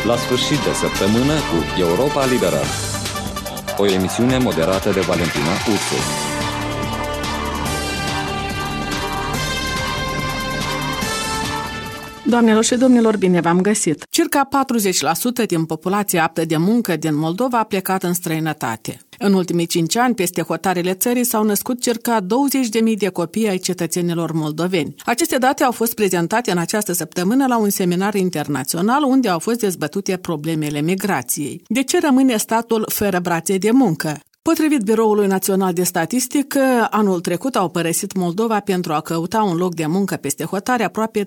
La sfârșit de săptămână cu Europa Liberă, o emisiune moderată de Valentina Ursu. Doamnelor și domnilor, bine v-am găsit! Circa 40% din populația aptă de muncă din Moldova a plecat în străinătate. În ultimii 5 ani, peste hotarele țării s-au născut circa 20.000 de copii ai cetățenilor moldoveni. Aceste date au fost prezentate în această săptămână la un seminar internațional unde au fost dezbătute problemele migrației. De ce rămâne statul fără brațe de muncă? Potrivit Biroului Național de Statistică, anul trecut au părăsit Moldova pentru a căuta un loc de muncă peste hotare aproape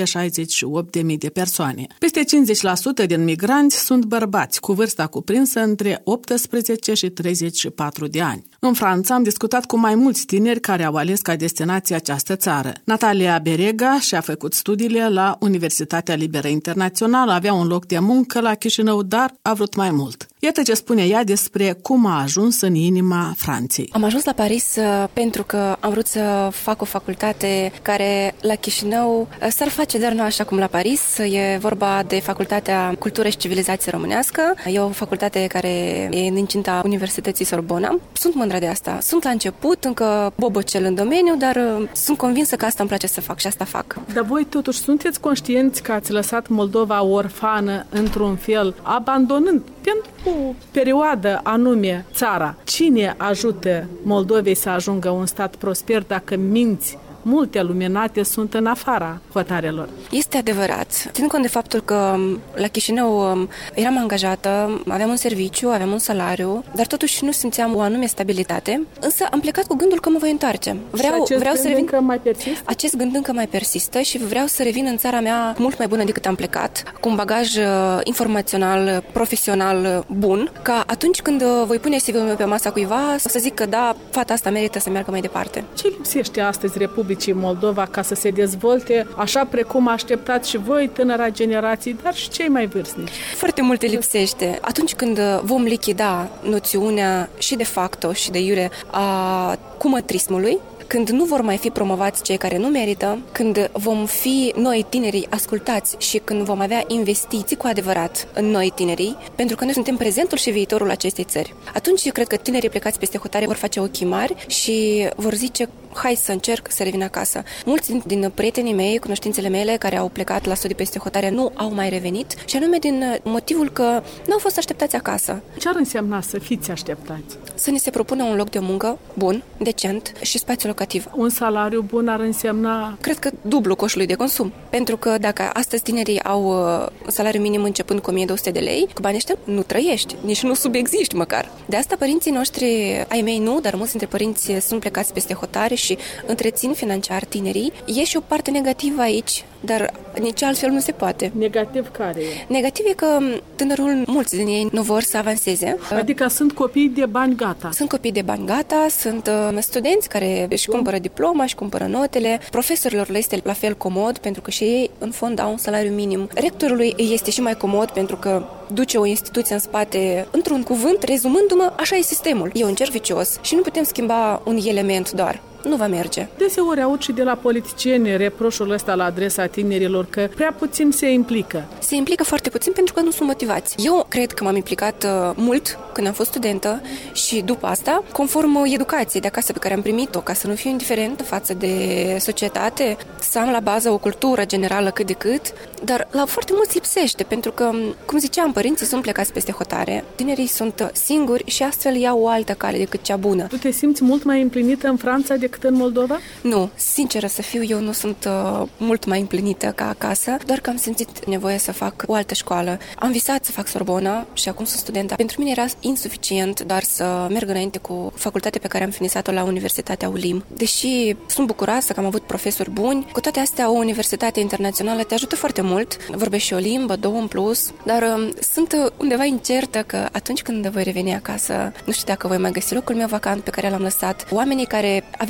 368.000 de persoane. Peste 50% din migranți sunt bărbați, cu vârsta cuprinsă între 18 și 34 de ani. În Franța am discutat cu mai mulți tineri care au ales ca destinație această țară. Natalia Berega și-a făcut studiile la Universitatea Liberă Internațională, avea un loc de muncă la Chișinău, dar a vrut mai mult. Iată ce spune ea despre cum a ajuns în inima Franței. Am ajuns la Paris pentru că am vrut să fac o facultate care la Chișinău s-ar face, dar nu așa cum la Paris. E vorba de Facultatea Cultură și Civilizație Românească. E o facultate care e în incinta Universității Sorbona. Sunt mândră de asta. Sunt la început, încă bobocel în domeniu, dar sunt convinsă că asta îmi place să fac și asta fac. Dar voi totuși sunteți conștienți că ați lăsat Moldova orfană într-un fel, abandonând pentru o perioadă anume țara. Cine ajută Moldovei să ajungă un stat prosper dacă minți? Multe luminate sunt în afara hotarelor. Este adevărat. Ținând cont de faptul că la Chișinău eram angajată, aveam un serviciu, aveam un salariu, dar totuși nu simțeam o anume stabilitate, însă am plecat cu gândul că mă voi întoarce. Vreau să revin. Încă mai persistă? Acest gând încă mai persistă și vreau să revin în țara mea mult mai bună decât am plecat, cu un bagaj informațional, profesional bun, ca atunci când voi pune CV-ul meu pe masa cuiva să zic că da, fata asta merită să meargă mai departe. Ce lipsește astăzi Republicii Moldova ca să se dezvolte așa precum așteptați și voi, tânăra generație, dar și cei mai vârstnici? Foarte multe lipsește. Atunci când vom lichida noțiunea și de facto și de iure a cumătrismului, când nu vor mai fi promovați cei care nu merită, când vom fi noi tinerii ascultați și când vom avea investiții cu adevărat în noi tinerii, pentru că noi suntem prezentul și viitorul acestei țări. Atunci eu cred că tinerii plecați peste hotare vor face ochii mari și vor zice hai să încerc să revin acasă. Mulți din prietenii mei, cunoștințele mele care au plecat la studii peste hotare nu au mai revenit și anume din motivul că nu au fost așteptați acasă. Ce ar însemna să fiți așteptați? Să ni se propună un loc de muncă bun, decent și spațiu locativ. Un salariu bun ar însemna? Cred că dublu coșului de consum. Pentru că dacă astăzi tinerii au un salariu minim începând cu 1200 de lei, cu banii ăștia nu trăiești, nici nu subexiști măcar. De asta părinții noștri, ai mei nu, dar mulți dintre părinți sunt plecați peste hotare și întrețin financiar tinerii. E și o parte negativă aici, dar nici altfel nu se poate. Negativ care e? Negativ e că tânărul, mulți din ei nu vor să avanseze. Adică sunt copii de bani gata. Sunt copii de bani gata, sunt studenți care își cumpără diploma, își cumpără notele. Profesorilor le este la fel comod, pentru că și ei, în fond, au un salariu minim. Rectorului este și mai comod, pentru că duce o instituție în spate. Într-un cuvânt, rezumându-mă, așa e sistemul. E un cerc vicios și nu putem schimba un element doar. Nu va merge. Deseori aud și de la politicieni reproșul ăsta la adresa tinerilor că prea puțin se implică. Se implică foarte puțin pentru că nu sunt motivați. Eu cred că m-am implicat mult când am fost studentă și după asta, conform educației de acasă pe care am primit-o, ca să nu fiu indiferentă față de societate, să am la bază o cultură generală cât de cât, dar la foarte mulți lipsește, pentru că, cum ziceam, părinții sunt plecați peste hotare, tinerii sunt singuri și astfel iau o altă cale decât cea bună. Tu te simți mult mai împlinită în Franța decât în Moldova? Nu, sinceră să fiu, eu nu sunt mult mai împlinită ca acasă, doar că am simțit nevoie să fac o altă școală. Am visat să fac Sorbona și acum sunt studentă. Pentru mine era insuficient doar să merg înainte cu facultatea pe care am finisat-o la Universitatea ULIM. Deși sunt bucuroasă că am avut profesori buni, cu toate astea o universitate internațională te ajută foarte mult. Vorbești și o limbă, 2 în plus, dar sunt undeva incertă că atunci când voi reveni acasă, nu știu dacă voi mai găsi locul meu vacant pe care l-am lăsat. Oamenii care aveau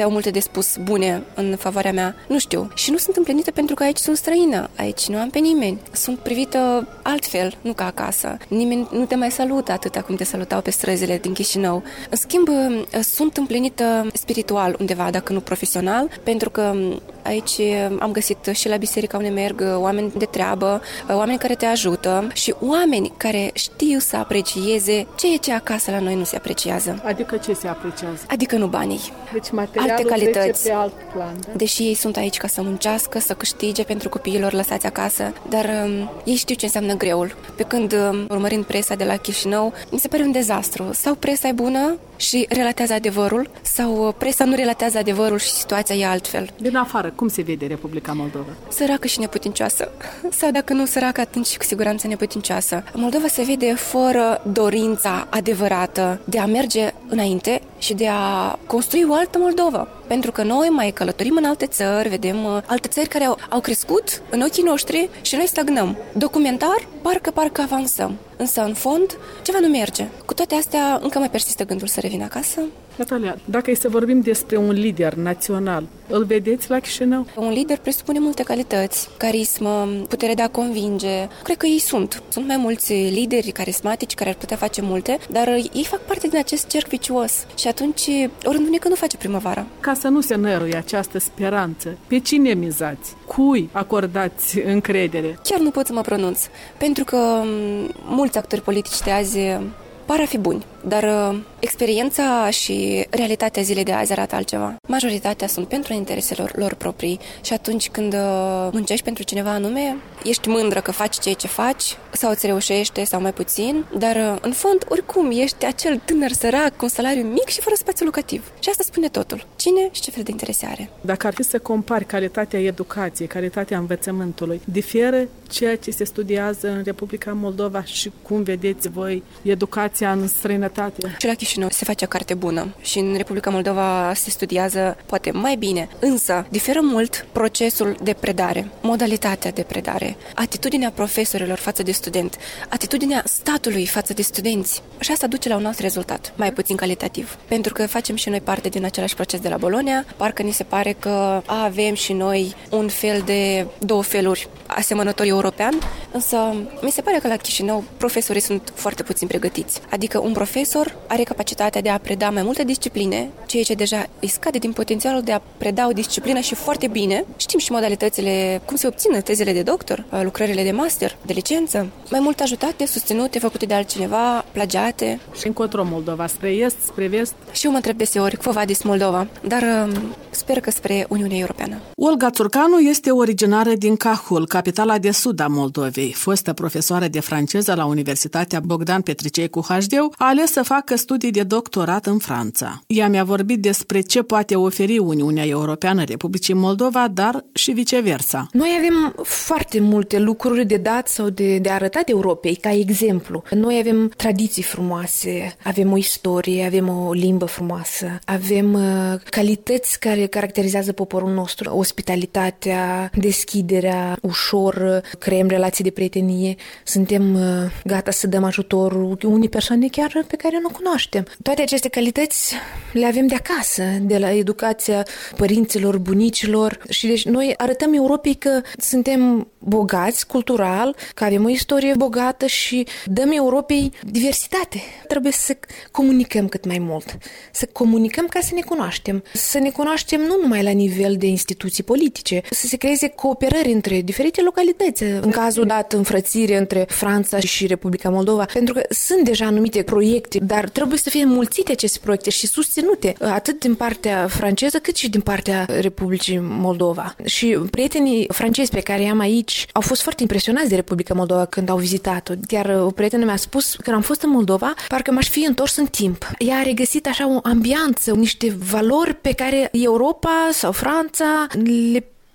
au multe de spus bune în favoarea mea, nu știu. Și nu sunt împlinită pentru că aici sunt străină, aici nu am pe nimeni. Sunt privită altfel, nu ca acasă. Nimeni nu te mai salută atâta cum te salutau pe străzile din Chișinău. În schimb, sunt împlinită spiritual undeva, dacă nu profesional, pentru că aici am găsit și la biserică unde merg oameni de treabă, oameni care te ajută și oameni care știu să aprecieze ceea ce acasă la noi nu se apreciază. Adică ce se apreciază? Adică nu banii. Deci materialul alte calități. Pe alt plan, da? Deși ei sunt aici ca să muncească, să câștige pentru copiilor lăsați acasă, dar ei știu ce înseamnă greul. Pe când, urmărind presa de la Chișinău, mi se pare un dezastru. Sau presa e bună și relatează adevărul, sau presa nu relatează adevărul și situația e altfel. Din afară, cum se vede Republica Moldova? Săracă și neputincioasă. Sau dacă nu săracă, atunci cu siguranță neputincioasă. Moldova se vede fără dorința adevărată de a merge înainte și de a construi o altă Moldova. Pentru că noi mai călătorim în alte țări, vedem alte țări care au crescut în ochii noștri și noi stagnăm. Documentar, parcă avansăm. Însă, în fond, ceva nu merge. Cu toate astea, încă mai persistă gândul să revin acasă. Natalia, dacă e să vorbim despre un lider național, îl vedeți la Chișinău? Un lider presupune multe calități, carismă, putere de a convinge. Cred că ei sunt. Sunt mai mulți lideri carismatici care ar putea face multe, dar ei fac parte din acest cerc vicios. Și atunci, o rândunică nu face primăvara. Ca să nu se năruie această speranță, pe cine mizați? Cui acordați încredere? Chiar nu pot să mă pronunț, pentru că mulți actori politici de azi par a fi buni, dar experiența și realitatea zilei de azi arată altceva. Majoritatea sunt pentru interesele lor proprii și atunci când muncești pentru cineva anume, ești mândră că faci ceea ce faci, sau îți reușește sau mai puțin, dar în fond, oricum, ești acel tânăr sărac cu un salariu mic și fără spațiu locativ. Și asta spune totul. Cine și ce fel de interese are. Dacă ar fi să compari calitatea educației, calitatea învățământului, diferă ceea ce se studiază în Republica Moldova și cum vedeți voi educația în străinătate? Și la Chișinău se face carte bună și în Republica Moldova se studiază poate mai bine, însă diferă mult procesul de predare, modalitatea de predare, atitudinea profesorilor față de student, atitudinea statului față de studenți. Și asta duce la un alt rezultat, mai puțin calitativ. Pentru că facem și noi parte din același proces de la Bologna, parcă ni se pare că avem și noi un fel de două feluri asemănători european, însă mi se pare că la Chișinău profesorii sunt foarte puțin pregătiți. Adică un profesor are capacitatea de a preda mai multe discipline, ceea ce deja îi scade din potențialul de a preda o disciplină și foarte bine. Știm și modalitățile, cum se obțin tezele de doctor, lucrările de master, de licență, mai mult ajutate, susținute, făcute de altcineva, plagiate. Și încotro Moldova, spre est, spre vest? Și eu mă întreb deseori, Quo vadis Moldova, dar sper că spre Uniunea Europeană. Olga Țurcanu este originară din Cahul, capitala de sud a Moldovei. Fostă profesoară de franceză la Universitatea Bogdan Petricei cu Hașdeu, a ales să facă studii de doctorat în Franța. Ea mi-a vorbit despre ce poate oferi Uniunea Europeană Republicii Moldova, dar și viceversa. Noi avem foarte multe lucruri de dat sau de arătat Europei, ca exemplu. Noi avem tradiții frumoase, avem o istorie, avem o limbă frumoasă, avem calități care caracterizează poporul nostru, ospitalitatea, deschiderea, ușor, creăm relații de prietenie, suntem gata să dăm ajutor unei persoane chiar pe care nu cunoaștem. Toate aceste calități le avem de acasă, de la educația părinților, bunicilor și deci noi arătăm Europei că suntem bogați cultural, că avem o istorie bogată și dăm Europei diversitate. Trebuie să comunicăm cât mai mult, să comunicăm ca să ne cunoaștem. Să ne cunoaștem nu numai la nivel de instituții politice, să se creeze cooperări între diferite localități. În cazul dat, înfrățire între Franța și Republica Moldova, pentru că sunt deja anumite proiecte, dar trebuie să fie înmulțite aceste proiecte și susținute atât din partea franceză cât și din partea Republicii Moldova. Și prietenii francezi pe care i-am aici au fost foarte impresionați de Republica Moldova când au vizitat-o. Iar o prietenă mi-a spus că când am fost în Moldova, parcă m-aș fi întors în timp. Ea a regăsit așa o ambianță, niște valori pe care Europa sau Franța le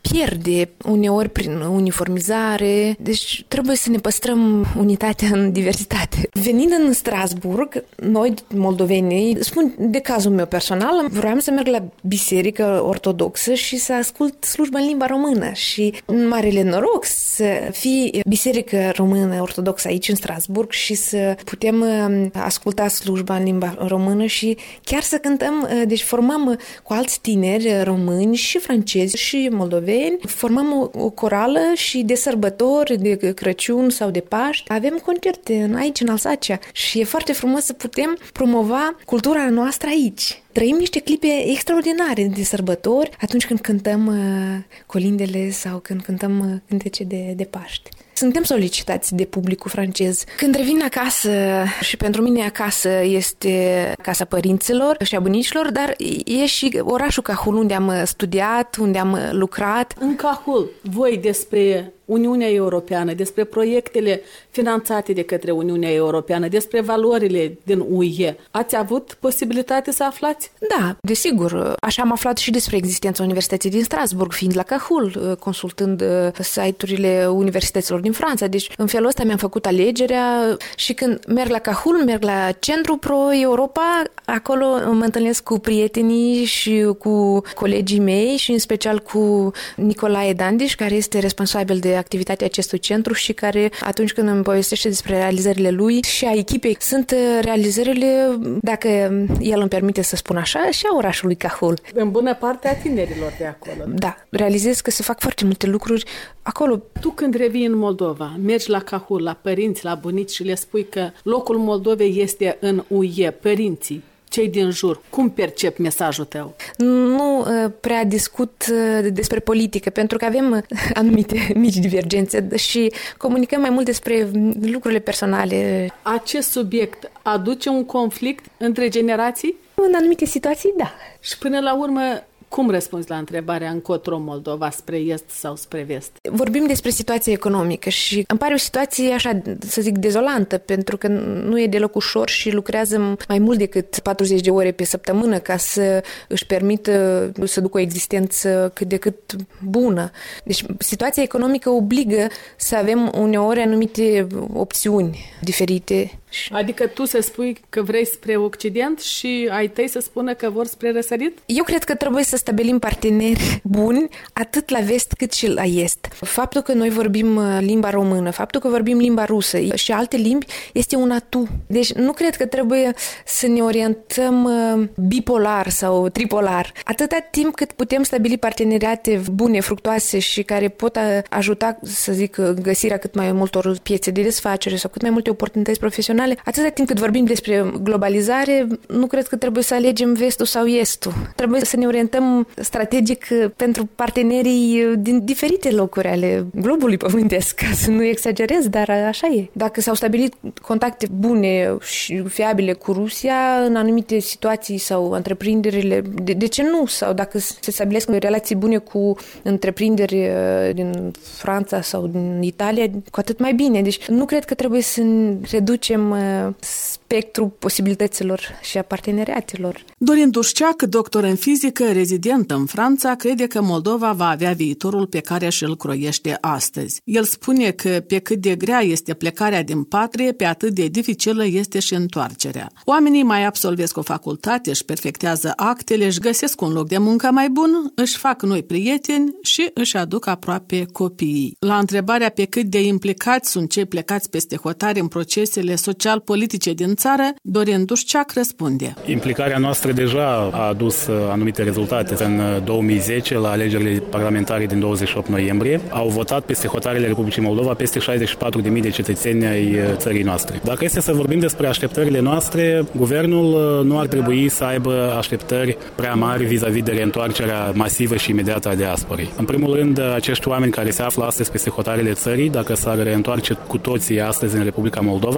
pierde uneori prin uniformizare, deci trebuie să ne păstrăm unitatea în diversitate. Venind în Strasburg, noi, moldovenii, spun de cazul meu personal, vreau să merg la biserică ortodoxă și să ascult slujba în limba română și marele noroc să fie biserică română ortodoxă aici în Strasburg și să putem asculta slujba în limba română și chiar să cântăm, deci formăm cu alți tineri români și francezi și moldoveni, formăm o corală și de sărbători, de Crăciun sau de Paști, avem concerte aici în Alsacia și e foarte frumos să putem promova cultura noastră aici. Trăim niște clipe extraordinare de sărbători atunci când cântăm colindele sau când cântăm cântece de Paști. Suntem solicitați de publicul francez. Când revin acasă, și pentru mine acasă este casa părinților și a bunicilor, dar e și orașul Cahul, unde am studiat, unde am lucrat. În Cahul, voi despre Uniunea Europeană, despre proiectele finanțate de către Uniunea Europeană, despre valorile din UE, ați avut posibilitate să aflați? Da, desigur. Așa am aflat și despre existența Universității din Strasburg, fiind la Cahul, consultând site-urile universităților din Franța. Deci, în felul ăsta mi-am făcut alegerea și când merg la Cahul, merg la Centru Pro Europa, acolo mă întâlnesc cu prietenii și cu colegii mei și în special cu Nicolae Dandiș, care este responsabil de activitatea acestui centru și care, atunci când îmi povestește despre realizările lui și a echipei, sunt realizările, dacă el îmi permite să spun așa, și a orașului Cahul. În bună parte a tinerilor de acolo. Da, realizez că se fac foarte multe lucruri acolo. Tu când revii în Moldova, mergi la Cahul, la părinți, la bunici și le spui că locul Moldovei este în UE, părinții, cei din jur, cum percep mesajul tău? Nu prea discut despre politică, pentru că avem anumite mici divergențe și comunicăm mai mult despre lucrurile personale. Acest subiect aduce un conflict între generații? În anumite situații, da. Și până la urmă, cum răspunzi la întrebarea încotro Moldova, spre est sau spre vest? Vorbim despre situația economică și îmi pare o situație, așa, să zic, dezolantă, pentru că nu e deloc ușor și lucrează mai mult decât 40 de ore pe săptămână ca să își permită să ducă o existență cât de cât bună. Deci situația economică obligă să avem uneori anumite opțiuni diferite. Adică tu să spui că vrei spre Occident și ai tăi să spună că vor spre răsărit? Eu cred că trebuie să stabilim parteneri buni atât la vest cât și la est. Faptul că noi vorbim limba română, faptul că vorbim limba rusă și alte limbi este un atu. Deci nu cred că trebuie să ne orientăm bipolar sau tripolar. Atâta timp cât putem stabili parteneriate bune, fructoase și care pot ajuta, să zic, găsirea cât mai multor piețe de desfacere sau cât mai multe oportunități profesionale, atâta timp cât vorbim despre globalizare, nu cred că trebuie să alegem vestul sau estul. Trebuie să ne orientăm strategic pentru partenerii din diferite locuri ale globului pământesc, ca să nu exagerez, dar așa e. Dacă s-au stabilit contacte bune și fiabile cu Rusia în anumite situații sau întreprinderile, de ce nu? Sau dacă se stabilesc relații bune cu întreprinderi din Franța sau din Italia, cu atât mai bine. Deci nu cred că trebuie să reducem spectrul posibilităților și a parteneriatelor. Dorin Dușceac, doctor în fizică, rezident în Franța, crede că Moldova va avea viitorul pe care și-l croiește astăzi. El spune că pe cât de grea este plecarea din patrie, pe atât de dificilă este și întoarcerea. Oamenii mai absolvesc o facultate, își perfectează actele, își găsesc un loc de muncă mai bun, își fac noi prieteni și își aduc aproape copiii. La întrebarea pe cât de implicați sunt cei plecați peste hotare în procesele social-politice din țară, Dorin Dușceac răspunde. Implicarea noastră deja a adus anumite rezultate. În 2010, la alegerile parlamentare din 28 noiembrie, au votat peste hotarele Republicii Moldova peste 64.000 de cetățeni ai țării noastre. Dacă este să vorbim despre așteptările noastre, guvernul nu ar trebui să aibă așteptări prea mari vis-a-vis de reîntoarcerea masivă și imediată a diasporei. În primul rând, acești oameni care se află astăzi peste hotarele țării, dacă s-ar reîntoarce cu toții astăzi în Republica Moldova, cred că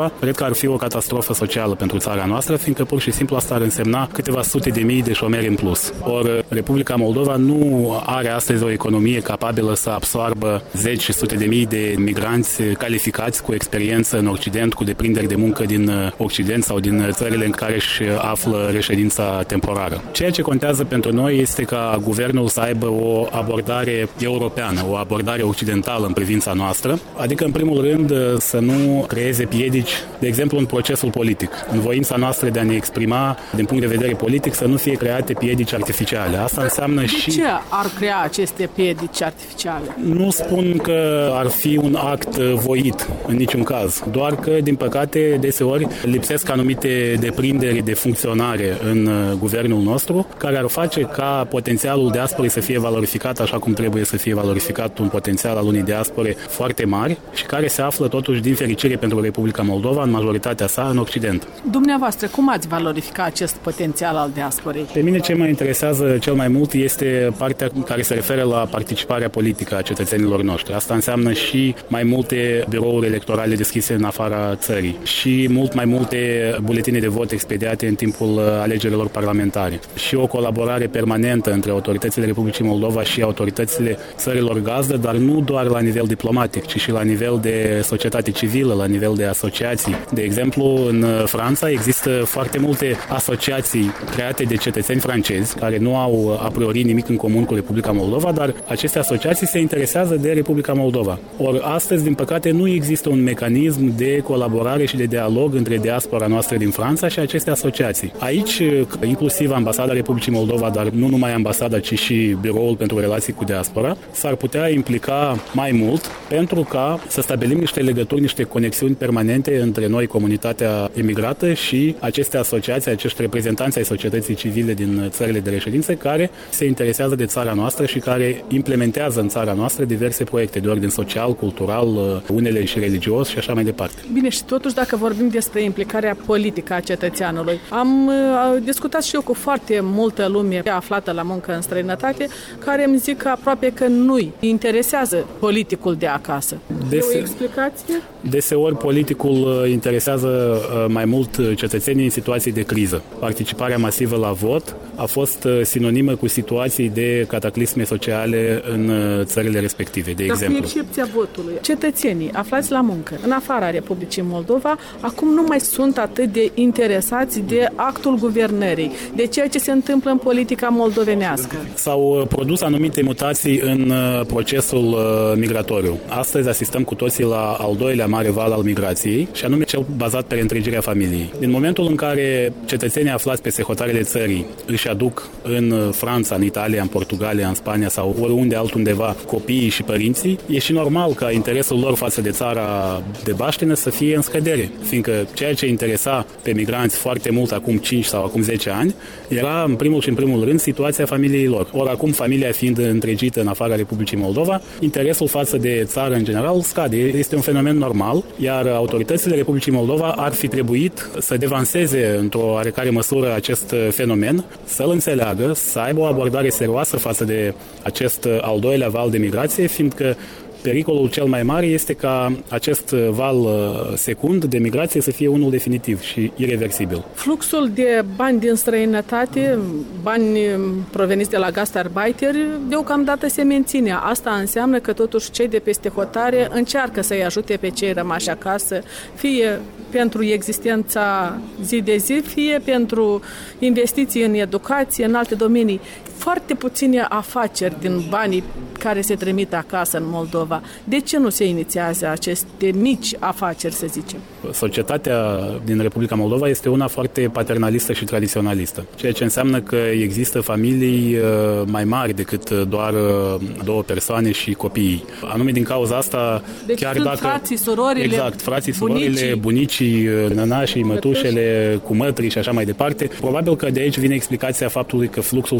ar fi o catastrofă socială pentru țara noastră, fiindcă pur și simplu asta ar însemna câteva sute de mii de șomeri în plus. Ori Republica Moldova nu are astăzi o economie capabilă să absoarbă zeci și sute de mii de migranți calificați cu experiență în Occident, cu deprinderi de muncă din Occident sau din țările în care își află reședința temporară. Ceea ce contează pentru noi este ca guvernul să aibă o abordare europeană, o abordare occidentală în privința noastră, adică în primul rând să nu creeze piedici, de exemplu în procesul politic. În voința noastră de a ne exprima din punct de vedere politic să nu fie create piedici artificiale. Asta înseamnă de ce ar crea aceste piedici artificiale? Nu spun că ar fi un act voit în niciun caz, doar că, din păcate, deseori lipsesc anumite deprinderi de funcționare în guvernul nostru, care ar face ca potențialul diasporei să fie valorificat așa cum trebuie să fie valorificat un potențial al unei diaspore foarte mari și care se află totuși, din fericire pentru Republica Moldova, în majoritatea sa, în Occident. Dumneavoastră, cum ați valorifica acest potențial al diasporei? Pe mine ce mă interesează cel mai mult este partea care se referă la participarea politică a cetățenilor noștri. Asta înseamnă și mai multe birouri electorale deschise în afara țării și mult mai multe buletine de vot expediate în timpul alegerilor parlamentare și o colaborare permanentă între autoritățile Republicii Moldova și autoritățile țărilor gazdă, dar nu doar la nivel diplomatic, ci și la nivel de societate civilă, la nivel de asociații. De exemplu, în Franța există foarte multe asociații create de cetățeni francezi care nu au a priori nimic în comun cu Republica Moldova, dar aceste asociații se interesează de Republica Moldova. Ori astăzi, din păcate, nu există un mecanism de colaborare și de dialog între diaspora noastră din Franța și aceste asociații. Aici, inclusiv Ambasada Republicii Moldova, dar nu numai ambasada, ci și Biroul pentru Relații cu Diaspora, s-ar putea implica mai mult pentru ca să stabilim niște legături, niște conexiuni permanente între noi, comunitatea emigrată, și aceste asociații, acești reprezentanți ai societății civile din țările de reședință care se interesează de țara noastră și care implementează în țara noastră diverse proiecte de ordin social, cultural, unele și religios și așa mai departe. Bine, și totuși dacă vorbim despre implicarea politică a cetățeanului, am discutat și eu cu foarte multă lume aflată la muncă în străinătate, care îmi zic că aproape că nu-i interesează politicul de acasă. E o explicație? Deseori politicul interesează mai mult cetățenii în situații de criză. Participarea masivă la vot a fost sinonimă cu situații de cataclisme sociale în țările respective, de exemplu. Cu excepția votului, cetățenii aflați la muncă în afara Republicii Moldova acum nu mai sunt atât de interesați de actul guvernării, de ceea ce se întâmplă în politica moldovenească. S-au produs anumite mutații în procesul migratoriu. Astăzi asistăm cu toții la al doilea mare val al migrației, și anume cel bazat pe reîntregirea familiei. Din momentul în care cetățenii aflați peste hotarele țării își aduc în Franța, în Italia, în Portugalia, în Spania sau oriunde altundeva copiii și părinții, e și normal ca interesul lor față de țara de baștină să fie în scădere, fiindcă ceea ce interesa pe migranți foarte mult acum 5 sau acum 10 ani era în primul și în primul rând situația familiei lor. Ori acum, familia fiind întregită în afara Republicii Moldova, interesul față de țară în general scade. Este un fenomen normal, iar autoritățile Republicii Moldova ar fi trebuit să devanseze într-o oarecare măsură acest fenomen, să-l înțeleagă, să aibă o abordare serioasă față de acest al doilea val de migrație, fiindcă pericolul cel mai mare este ca acest val secund de migrație să fie unul definitiv și ireversibil. Fluxul de bani din străinătate, bani proveniți de la gastarbeiteri, deocamdată se menține. Asta înseamnă că totuși cei de peste hotare încearcă să-i ajute pe cei rămași acasă, fie pentru existența zi de zi, fie pentru investiții în educație, în alte domenii. Foarte puține afaceri din banii care se trimit acasă în Moldova. De ce nu se inițiază aceste mici afaceri, să zicem? Societatea din Republica Moldova este una foarte paternalistă și tradiționalistă, ceea ce înseamnă că există familii mai mari decât doar două persoane și copiii. Anume din cauza asta, deci chiar sunt dacă frații, surorile, exact, frații, surorile, bunicii, nănașii, mătușele, cumătrii și așa mai departe, probabil că de aici vine explicația faptului că fluxul financiar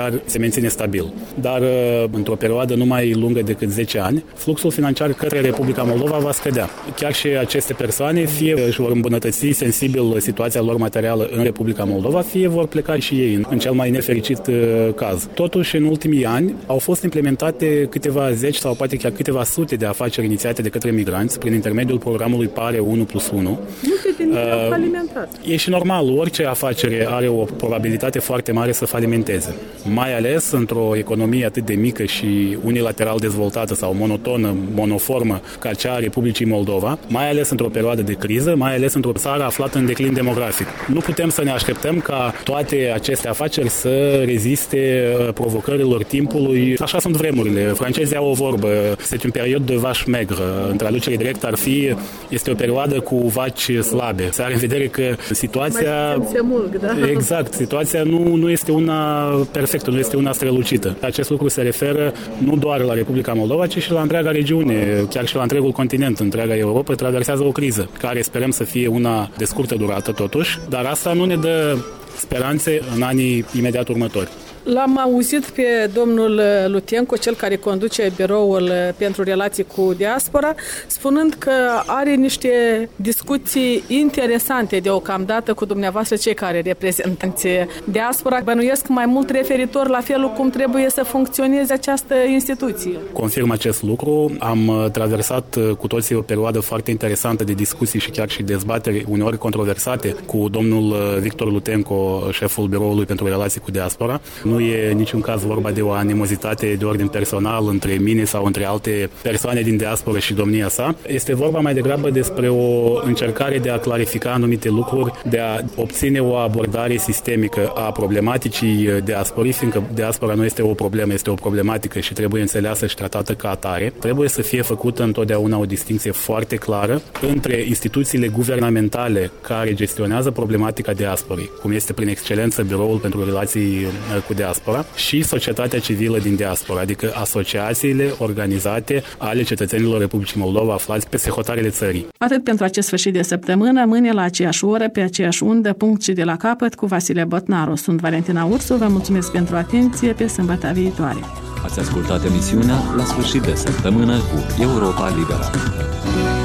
financiar se menține stabil. Dar într-o perioadă nu mai lungă decât 10 ani, fluxul financiar către Republica Moldova va scădea. Chiar și aceste persoane fie își vor îmbunătăți sensibil situația lor materială în Republica Moldova, fie vor pleca și ei în cel mai nefericit caz. Totuși, în ultimii ani au fost implementate câteva zeci sau poate chiar câteva sute de afaceri inițiate de către migranți prin intermediul programului PARE 1+1. Multe din ele au falimentat. E și normal, orice afacere are o probabilitate foarte mare să falimenteze. Mai ales într-o economie atât de mică și unilateral dezvoltată sau monotonă, monoformă ca cea a Republicii Moldova, mai ales într-o perioadă de criză, mai ales într-o țară aflată în declin demografic. Nu putem să ne așteptăm ca toate aceste afaceri să reziste provocărilor timpului. Așa sunt vremurile. Francezii au o vorbă, c'est une période de vache maigre. În traducere direct ar fi, este o perioadă cu vaci slabe. Se are în vedere că situația... Exact, situația nu este una perfectă, nu este una strălucită. Acest lucru se referă nu doar la Republica Moldova, ci și la întreaga regiune, chiar și la întregul continent. Întreaga Europa traversează o criză, care sperăm să fie una de scurtă durată totuși, dar asta nu ne dă speranțe în anii imediat următori. L-am auzit pe domnul Lutenco, cel care conduce biroul pentru relații cu diaspora, spunând că are niște discuții interesante deocamdată cu dumneavoastră, cei care reprezentanți diaspora. Bănuiesc mai mult referitor la felul cum trebuie să funcționeze această instituție. Confirm acest lucru. Am traversat cu toții o perioadă foarte interesantă de discuții și chiar și dezbateri uneori controversate cu domnul Victor Lutenco, șeful biroului pentru relații cu diaspora. Nu e niciun caz vorba de o animozitate de ordin personal între mine sau între alte persoane din diaspora și domnia sa. Este vorba mai degrabă despre o încercare de a clarifica anumite lucruri, de a obține o abordare sistemică a problematicii diasporii, fiindcă diaspora nu este o problemă, este o problematică și trebuie înțeleasă și tratată ca atare. Trebuie să fie făcută întotdeauna o distinție foarte clară între instituțiile guvernamentale care gestionează problematica diasporii, cum este prin excelență Biroul pentru Relații cu Diaspora, și societatea civilă din diaspora, adică asociațiile organizate ale cetățenilor Republicii Moldova aflați peste hotarele țării. Atât pentru acest sfârșit de săptămână, mâine la aceeași oră, pe aceeași undă, punct și de la capăt, cu Vasile Botnaru. Sunt Valentina Ursu, vă mulțumesc pentru atenție, pe sâmbătă viitoare. Ați ascultat emisiunea La sfârșit de săptămână cu Europa Liberă.